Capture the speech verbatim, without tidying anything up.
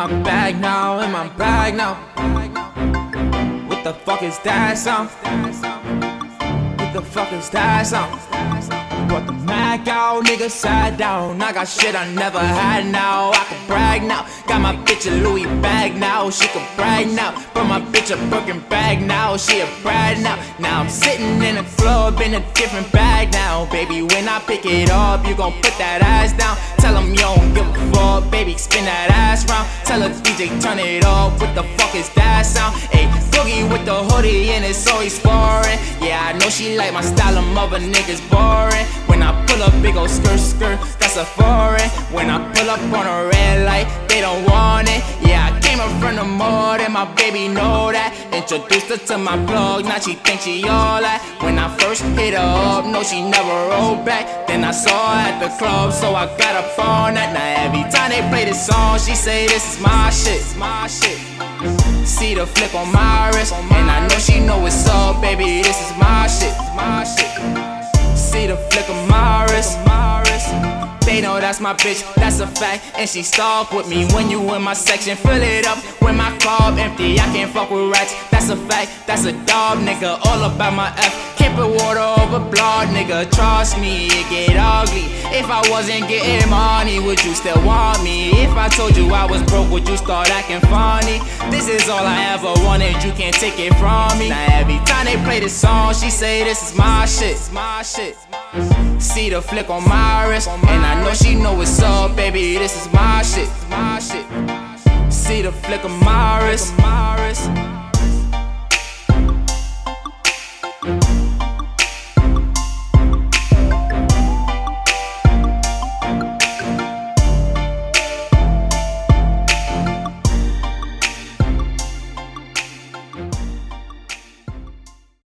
my bag now, in my bag now. What the fuck is that sound? What the fuck is that sound? Brought the Mac out, nigga sat down. I got shit I never had now. I can brag now. Got my bitch a Louis bag now. She can brag now. But my bitch a Birkin bag now. She a brag now. Now I'm sitting in a club in a different bag now. Baby, when I pick it up, you gon' put that ass down. Tell him you don't give a fuck, baby, spin that ass round. Tell her D J turn it up. What the fuck is that sound? Ayy, boogie with the hoodie and it's always foreign. Yeah, I know she like my style, of mother niggas boring. When I pull up, big ol' skirt, skirt, that's a foreign. When I pull up on a red light, they don't want it. Yeah, I came up from the mud and my baby know that. Introduced her to my plug, now she think she all that. When I first hit her up, no, she never rolled back. Then I saw her at the club, so I got up on that. Now every time they play this song, she say this is my shit, my shit. See the flick on my wrist, and I know she know what's up, baby, this is my shit, my shit. See the flick of my wrist, my wrist. They know that's my bitch, that's a fact, and she stalk with me. When you in my section, fill it up. When my club empty, I can't fuck with rats. That's a fact, that's a dog, nigga. All about my F. Can't put water over blood, nigga. Trust me, it get ugly. If I wasn't getting money, would you still want me? If I told you I was broke, would you start acting funny? This is all I ever wanted, you can't take it from me. Now every time they play this song, she say this is my shit, my shit. See the flick on my wrist, and I know she know what's up, baby, this is my shit, my shit. See the flick of my wrist, my wrist.